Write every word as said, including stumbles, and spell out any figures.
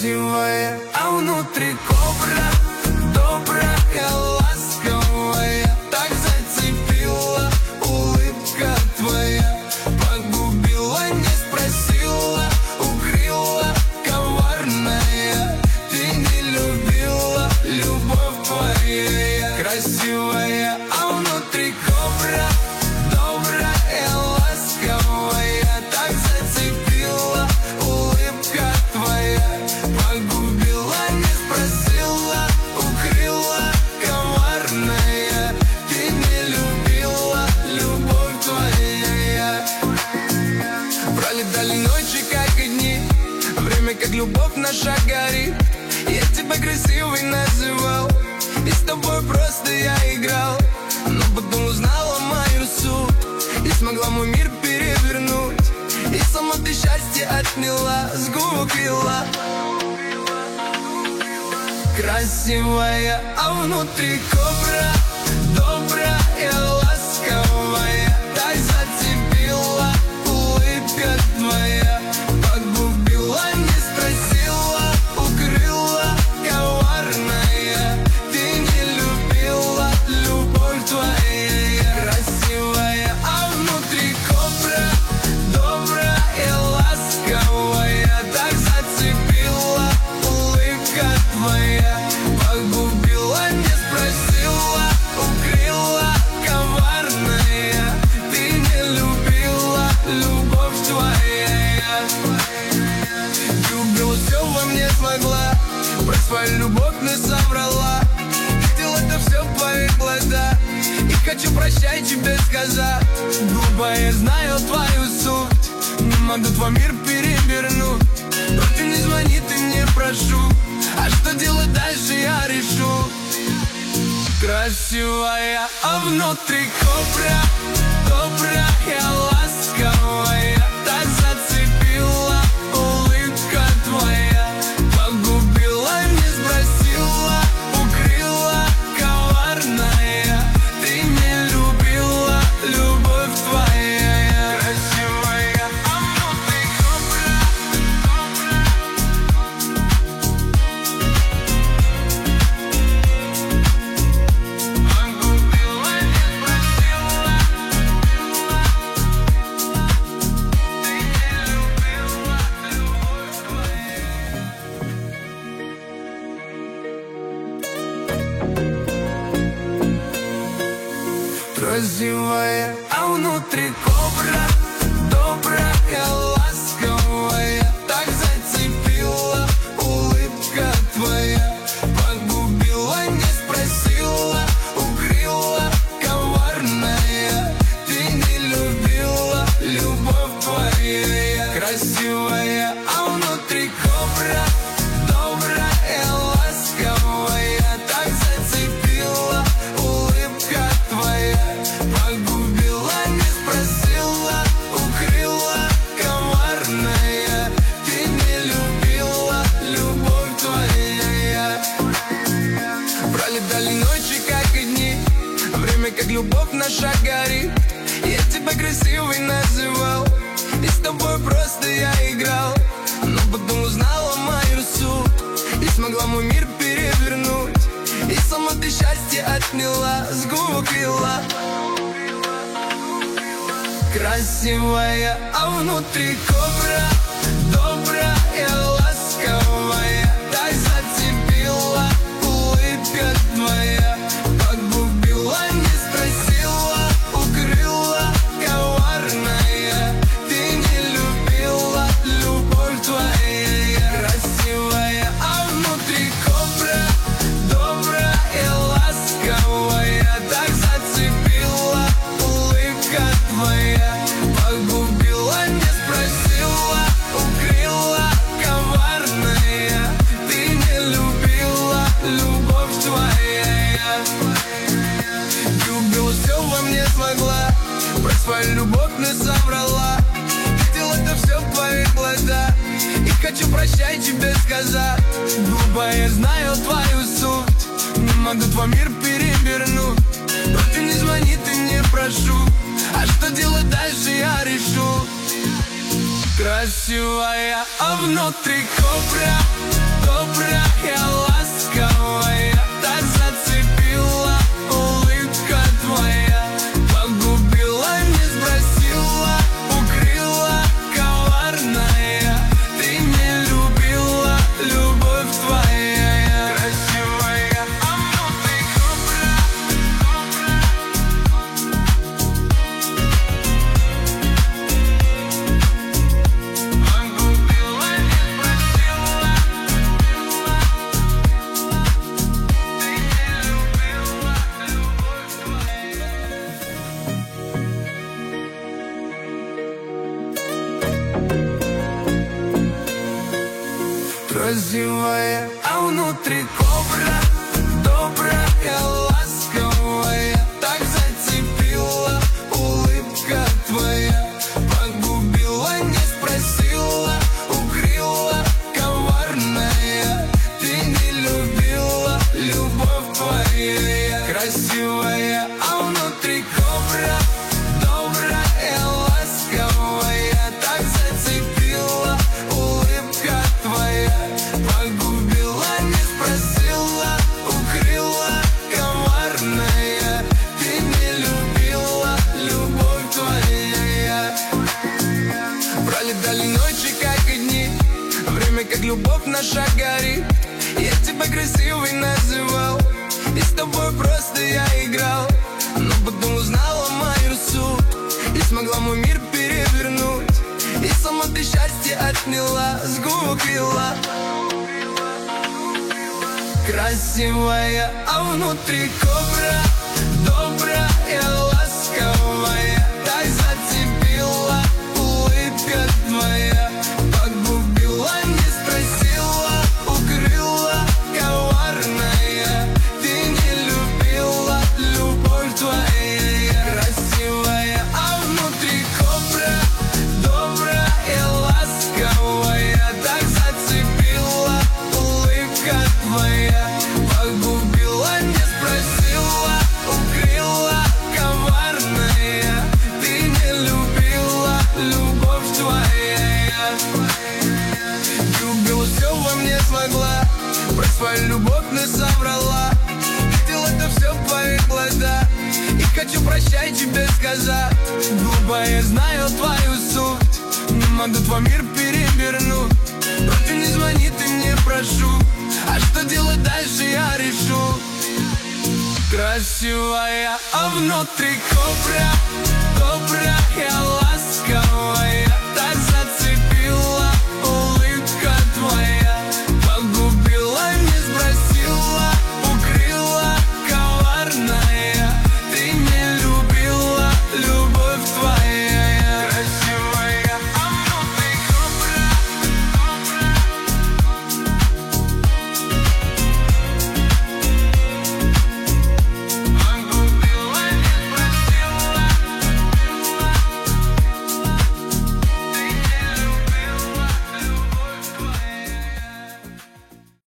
Красивая, а внутри кобра, добрая, ласковая. Так зацепила улыбка твоя, погубила, не спросила, укрыла, коварная. Ты не любила, любовь твоя. Красивая, а внутри кобра, добрая, ласковая. Так зацепила улыбка твоя, погубила, не спросила, укрыла, коварная. Ты не любила, любовь твоя. Пролетали ночи, как и дни, время, как любовь наша горит. Я тебя красивой называл, и с тобой просто я играл. Но потом узнала мою суть, и смогла мой мир перевернуть. И сама ты счастье отняла, с губ крила. Красивая, а внутри кобра, добрая, ласковая. Так зацепила улыбка твоя, погубила, не спросила, укрыла, коварная. Ты не любила, любовь твоя. Красивая, а внутри кобра, добрая, ласковая. Так зацепила улыбка твоя, погубила, не спросила, укрыла, коварная. Ты не любила, любовь твоя. Любила, все во мне смогла, про свою любовь не соврала. Видел это все в твоих глазах, и хочу прощай тебе сказать. Глупая, знаю твою суть, не могу твой мир перевернуть. Против не звони, ты мне прошу, а что делать дальше я решу. Красивая, а внутри кобра, добрая, ласковая. Так зацепила улыбка твоя, погубила, не спросила, укрыла, коварная. Ты не любила, любовь твоя. Красивая, а внутри кобра, погубила, не спросила, ты не любила, любовь твоя. Красивая, а внутри кобра, добрая, ласковая. Так зацепила улыбка твоя, погубила, не спросила, укрыла, коварная. Ты не любила, любовь твоя. Красивая, а внутри кобра, добрая, ласковая. Так зацепила улыбка твоя, погубила, не спросила, укрыла, коварная. Ты не любила, любовь твоя. Пролетали ночи, как и дни, время, как любовь наша горит. Я тебя красивой называл, и с тобой просто я играл. Но потом узнала мою суть, и смогла мой мир перевернуть. И сама ты счастье отняла, с губ крила. Красивая, а внутри кобра, добрая, ласковая. Так зацепила улыбка твоя, погубила, не спросила, укрыла, коварная. Ты не любила, любовь твоя. Красивая, а внутри кобра, добрая, ласковая. Так зацепила улыбка твоя, погубила, не спросила, укрыла, коварная. Ты не любила, любовь твоя. Любила, все во мне смогла, про свою любовь не соврала. Видел это все в твоих глазах, и хочу прощай тебе сказать. Глупая, знаю твою суть, не могу твой мир перевернуть. Против не звони, ты мне прошу, а что делать дальше я решу. Красивая, а внутри кобра, внутри кобра, добрая, ласковая. Так зацепила улыбка твоя, погубила, не спросила, укрыла, коварная. Ты не любила, любовь твоя красивая, а внутри кобра, добрая, ласковая. Так зацепила улыбка твоя, погубила, не спросила, укрыла, коварная. Ты не любила, любовь твоя. Пролетали ночи, как и дни, время, как любовь наша горит. Я тебя красивой называл, и с тобой просто я играл. Но потом узнала мою суть, и смогла мой мир перевернуть. И сама ты счастье отняла, с губ крила. Красивая, а внутри кобра, добрая, ласковая. Так зацепила улыбка твоя, погубила, не спросила, укрыла, коварная. Ты не любила, любовь твоя красивая, а внутри кобра, добрая, ласковая. Так зацепила улыбка твоя, погубила, не спросила, укрыла, коварная. Ты не любила, любовь твоя. Любила, все во мне смогла, про свою любовь не соврала. Видел это все в твоих глазах, и хочу прощай тебе сказать. Глупая, знаю твою суть, не могу твой мир перевернуть. Против не звони, ты мне прошу, а что делать дальше я решу. Красивая, а внутри кобра, добрая,